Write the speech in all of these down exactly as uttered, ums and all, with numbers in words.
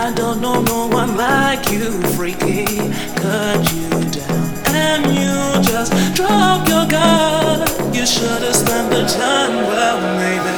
I don't know no one like you, freaky. Cut you down and you just drop your guard. You should've spent the time well, maybe.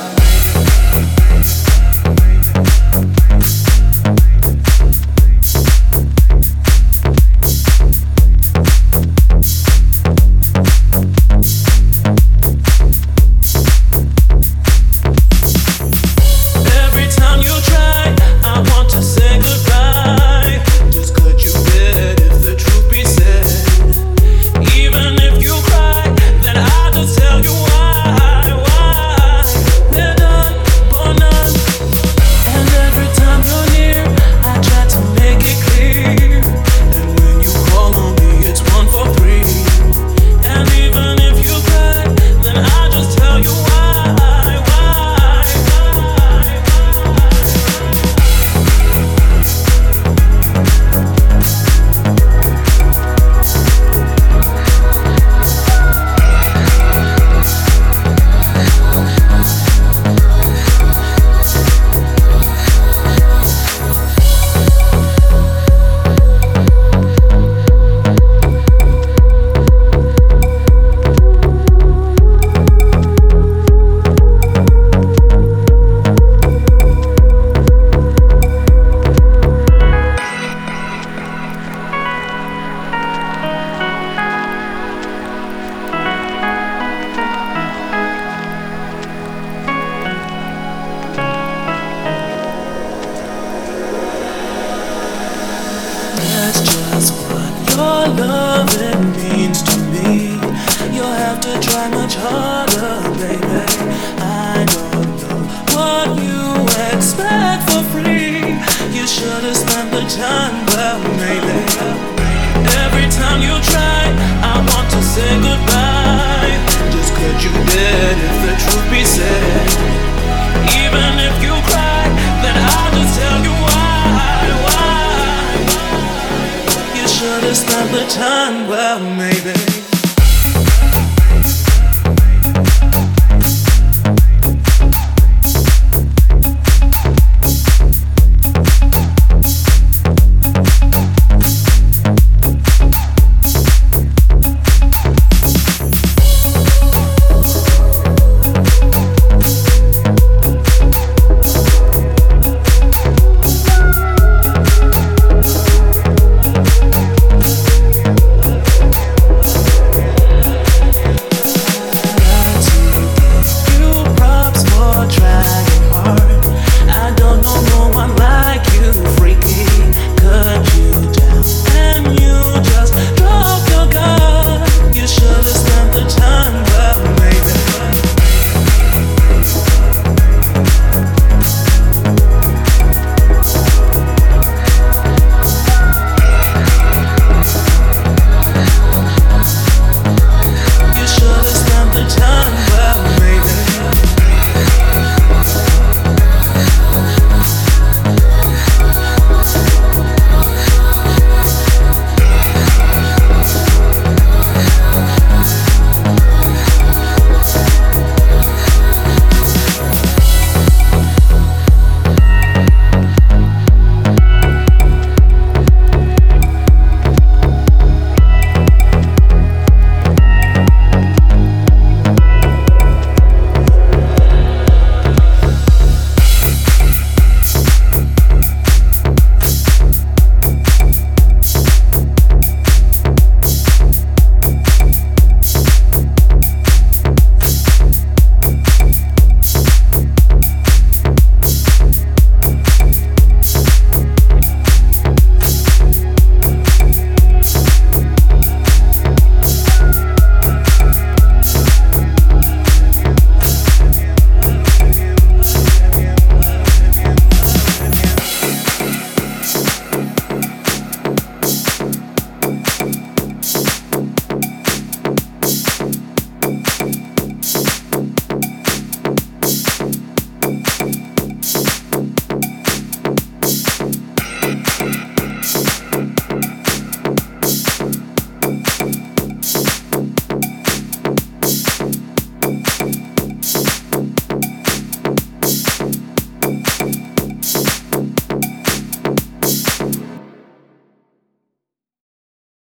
That's just what your loving means to me. You'll have to try much harder, baby. I don't know what you expect for free. You should've spent the time well, maybe. Every time you try, I want to say goodbye. Just could you dead if the truth be said. Even if you cry, then I'll just tell you why, why. Should've spent the time well, maybe.